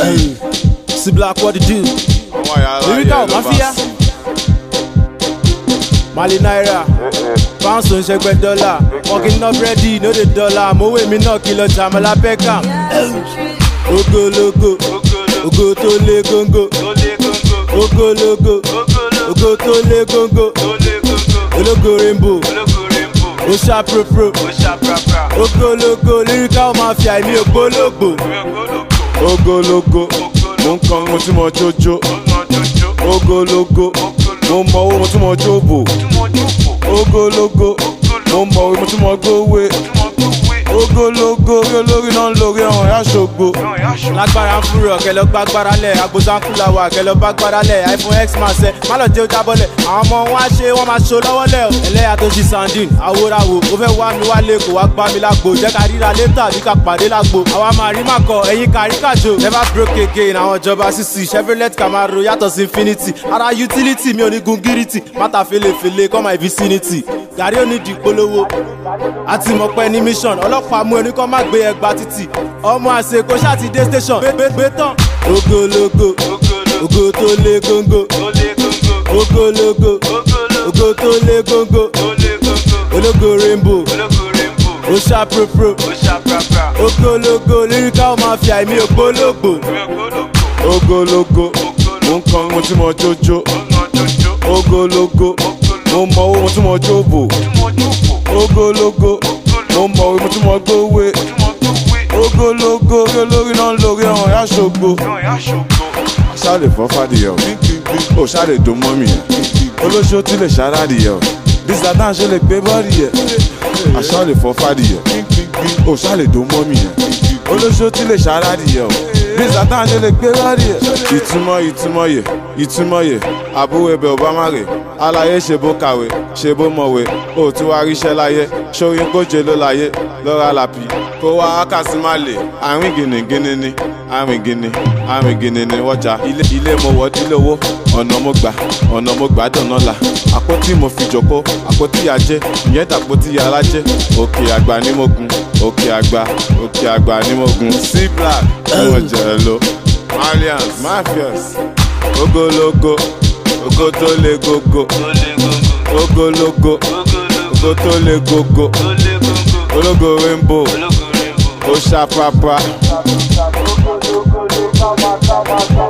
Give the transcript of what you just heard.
See Black, what to do? Lyrical Mafia, Mali Naira, pounds on $1 dollar. Walking up ready, no the dollar. Mowe me no kilo Jamala Beckham. Ogo logo, ogo to le gongo. Ogo logo, ogo to le gongo. Ologo rainbow, Osha pro. Ogo logo, Lyrical Mafia, mi ogo logo. Ogo logo, mon kan mo ti mo jojo. Ogo logo, mo mọ mo ti mo jobo. Ogo logo, mo mọ mo ti mo gowe. Ogo logo, olórí náà lórí ọ̀hún aṣogbo. Lágbára ń fúrọ̀ kẹlẹ́ gbàgbára lẹ̀, agbóṣán kúlà wà kẹlẹ́ gbàgbára lẹ̀, iPhone X máa ṣẹ, má lọ jẹ́ ó jábọ́lẹ̀. Àwọn ọmọ wọn á ṣe wọ́n máa ṣo lọ́wọ́ lẹ̀. Ẹlẹ́yà tó ṣi sandin, àwòràwò, ó fẹ́ wá mi wálé kò wá gbá mi lágbo. Jẹ́ ká ríra létà bí ká pàdé lágbo. Àwa máa rí màkọ, ẹ̀yin kárí kàjò. Never broke again, àwọn ìjọba sísì. Chevrolet Camaro yàtọ̀ sí Infinity. Ara utility mi ò ní gun gírìtì. Mátà fèlèfèlè kọ́ my vicinity. Gàrí ò ní di polówó. Àti mọ̀pẹ́ ní mission. Ọlọ́pàá mú ẹni kọ́ má gbé ẹgbàá títì. Ọmọ àṣẹ kò ṣáà ti dé station. Gbé tán. Ogo logo, ogo tó lé góńgó. Ogo logo, ogo tó lé góńgó. Ológo rainbow, Osha pro. Ogo logo, Lyrical Mafia, mi ògbólógbò. Ogo logo, mo ń kan mo ti mo jojo. Ogo logo, mo mọ owó mo ti mo jobo. Ogo logo, mo mọ owó mo ti mo gowe. Ogo logo, olórí náà lórí ọ̀hún aṣogbo. Ṣáàlè fọ́ fàdìyẹ o, ó ṣáàlè dùn mọ́ mi yẹn. Olóṣó tí lè ṣàràdìyẹ o, Bísàtàn ṣe lè gbé bọ́ọ̀dì yẹ. Àṣàlè fọ́ fàdìyẹ, ó ṣáàlè dùn mọ́ mi yẹn. Olóṣó tí lè ṣàràdìyẹ o, Bísàtàn ṣe lè gbé bọ́ọ̀dì yẹ. Ìtumọ̀ yẹ, àbúrò ẹbẹ̀ ò bá má rè. Aláyé ṣe bó kàwé, ṣe bó mọ̀wé, ó tún wá ríṣẹ́ láyé. Ṣóyún kóje ló láyé, lọ́ra làpì. Kó wá ákàsí má lè, àrùn gìnìgìnì ni. Àrùn gìnì ni wọ́jà. Ilé mo wọ́ dílé owó, ọ̀nà mo gbà dọ̀nà là. Àpótí mo fi jòkó, àpótí ajé, ìyẹn tàpótí alájẹ́. Òkè àgbà ni mo gun, òkè àgbà ni mo gun. See Black, mo jẹ̀ lo, Alliance, Mafias. Ogo logo, ogo tó lé gógó. Ogo logo, ogo tó lé gógó. Ológo rainbow, Osha prapra.